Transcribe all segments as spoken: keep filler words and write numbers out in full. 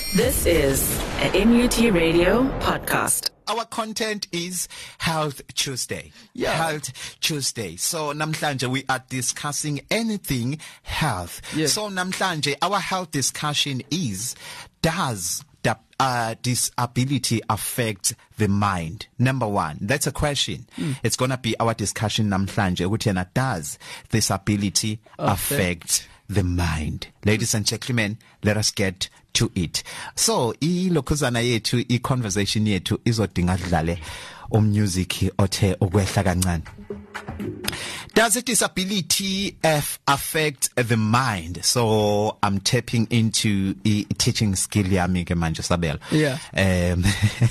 This is a N U T Radio podcast. Our content is Health Tuesday. Yeah. Health Tuesday. So namhlanje we are discussing anything health. Yes. So namhlanje our health discussion is, does the uh, disability affect the mind? Number one, that's a question. Mm. It's going to be our discussion namhlanje. Ukuthi does disability affect, affect the mind? Ladies and gentlemen, let us get to it. So I lokhuzana yethu I conversation yethu izodinga dlale ummusic othe ukwehla kancane. Does a disability F affect the mind? So I'm tapping into a teaching skill yami ke manje Sabelo. Yeah. Um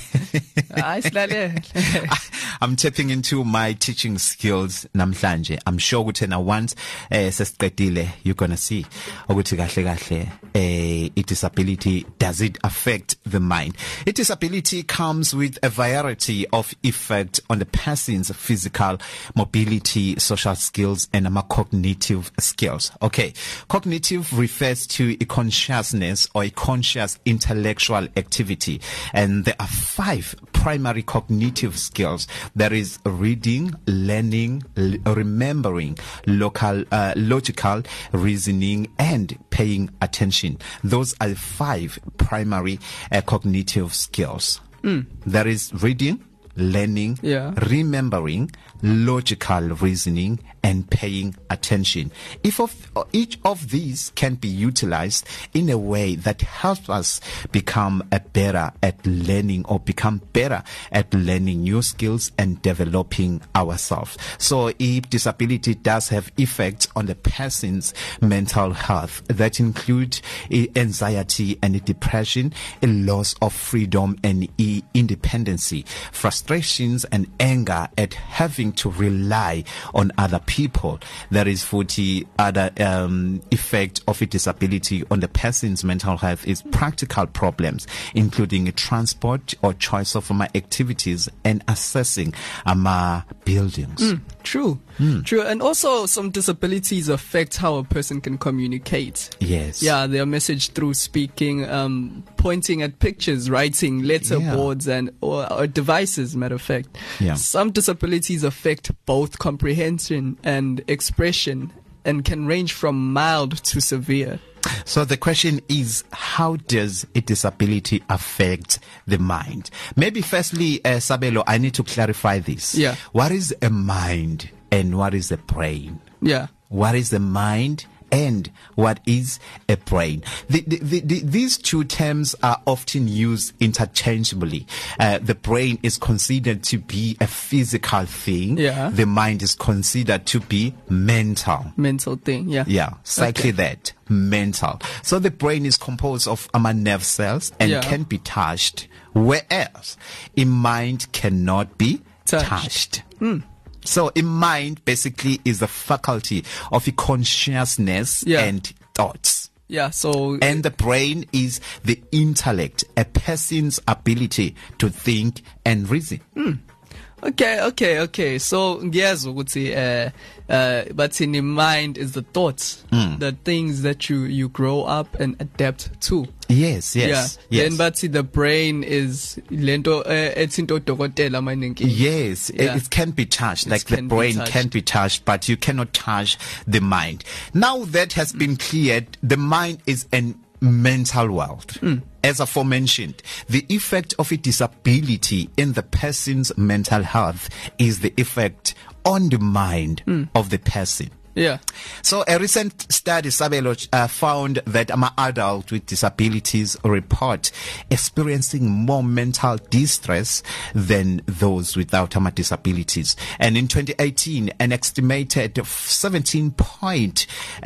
I I'm tapping into my teaching skills namhlanje. I'm sure ukuthi na once eh sesiqedile you're going to see ukuthi kahle kahle eh a disability, does it affect the mind? A disability comes with a variety of effect on the person's physical mobility, social skills and um, cognitive skills. Okay, cognitive refers to a consciousness or a conscious intellectual activity, and there are five primary cognitive skills. There is reading, learning, l- remembering, local, uh, logical reasoning, and paying attention. Those are five primary uh, cognitive skills. Mm. There is reading, learning, yeah. remembering, logical reasoning, and paying attention. If of, each of these can be utilized in a way that helps us become a better at learning or become better at learning new skills and developing ourselves. So if disability does have effects on the person's mental health that include anxiety and depression, a loss of freedom and independency, frustrations and anger at having to rely on other people. There is forty other um, effect of a disability on the person's mental health is practical problems, including transport or choice of um, activities and accessing um, uh, buildings. Mm, true, mm. true. And also some disabilities affect how a person can communicate. Yes. Yeah, their message through speaking, um, pointing at pictures, writing, letterboards yeah. and or, or devices, matter of fact. Yeah. Some disabilities affect both comprehension and expression and can range from mild to severe. So the question is, how does a disability affect the mind? Maybe firstly, uh, Sabelo, I need to clarify this. Yeah. What is a mind and what is a brain? Yeah. What is the mind and what is a brain? The, the, the, the, these two terms are often used interchangeably. Uh, the brain is considered to be a physical thing. Yeah. The mind is considered to be mental. Mental thing, yeah. Yeah, exactly okay. that. Mental. So the brain is composed of um, nerve cells and yeah. can be touched, whereas a mind cannot be touched. touched. Mm. So a mind basically is the faculty of a consciousness yeah. and thoughts. Yeah, so and the brain is the intellect, a person's ability to think and reason. Mm. Okay, okay, okay. So yes, ukuthi uh uh but in the mind is the thoughts, mm. the things that you you grow up and adapt to. Yes, yes. Yeah. Yes. Then but the brain is lento ethinto dokotela maningi. Yes, yeah. it, it can be touched. It like the brain be can be touched, but you cannot touch the mind. Now that has been cleared, the mind is an mental world. Mm. As aforementioned, the effect of a disability in the person's mental health is the effect on the mind mm. of the person. Yeah. So a recent study, Sabelo, uh, found that um, adults with disabilities report experiencing more mental distress than those without um, disabilities. And in twenty eighteen, an estimated seventeen point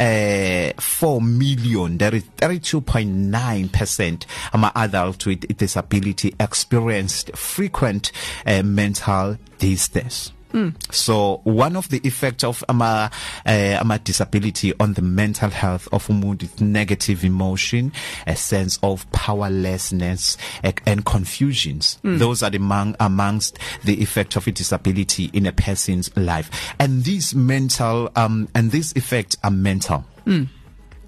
four million, that is thirty-two point nine percent, um, adults with disability experienced frequent uh, mental distress. Mm. So one of the effects of um, uh, um, disability on the mental health of umuntu is negative emotion, a sense of powerlessness, uh, and confusions. Mm. Those are the among, amongst the effect of a disability in a person's life. And these mental um, and these effects are mental. Mm.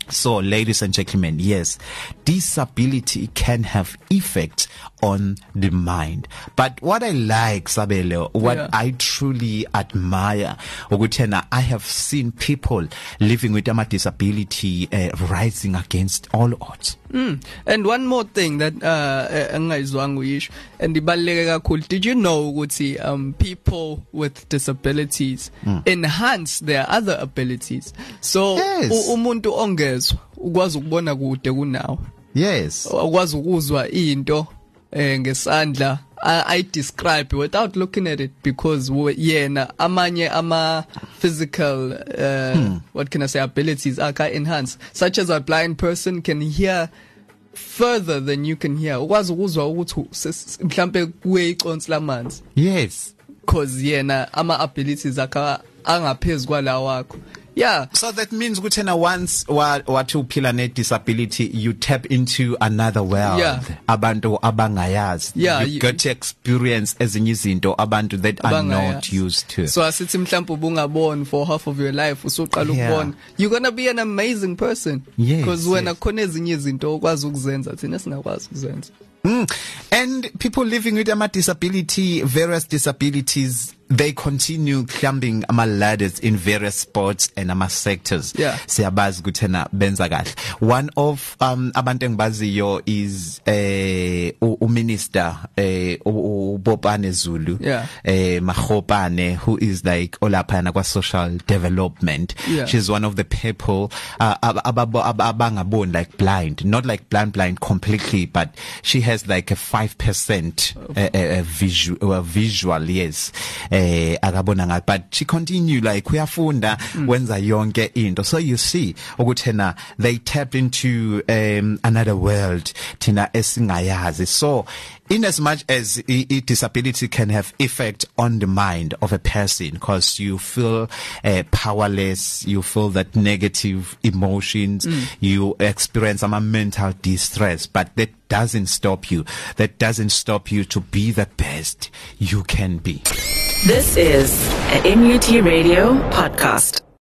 So, ladies and gentlemen, yes, disability can have effects on the mind. But what I like, Sabelo, what Yeah. I truly admire, Ogutena, I have seen people living with a disability uh, rising against all odds. Mm. And one more thing that uh engayizwanga uyisho and ibaluleke kakhulu, did you know ukuthi um people with disabilities mm. enhance their other abilities? So Yes. u- umuntu ongezwa ukwazi ukubona kude kunawo, Yes. ukwazi ukuzwa into eh ngesandla I, I describe without looking at it, because we- yena amanye ama physical uh, hmm. what can I say abilities are enhanced, such as a blind person can hear further than you can hear. Ukwazi ukuzwa ukuthi ses- mhlambe kuwe iconsi lamanzi, Yes. because yena ama abilities akha angaphezulu kwalawo wakho. Yeah. So that means Gutena, once what what you pila ne disability, you tap into another world. Yeah. Abantu abangayaz. Yeah, You you- get to experience ezinye izinto abantu that are not Abangayazi. used to. So asithi mhlawumbe ubungaboni for half of your life usuqala Yeah. ukubona, you're going to be an amazing person, Yes, because wena yes. khona ezinye izinto okwazi ukuzenza thina singakwazi ukuzenza. Mm. And people living with a disability, various disabilities, they continue climbing ama ladders in various sports and ama sectors. Yeah. Siyabazi kuthena benza kahle. One of um abantu engibaziyo is eh u minister eh uBopane Zulu. Yeah. Eh Mahopane, who is like olaphana kwa social development. Yeah. She's one of the people uh, ababo abangaboni, like blind, not like blind blind completely, but she has like a five percent uh, uh, visual uh, visual yes eh akabona ngathi, but she continue like uyafunda wenza yonke into. So you see ukuthena they tapped into um, another world thina esingayazi. So in as much as I- I disability can have effect on the mind of a person, because you feel uh, powerless, you feel that negative emotions, mm. you experience some mental distress, but that doesn't stop you. That doesn't stop you to be the best you can be. This is a M U T Radio podcast.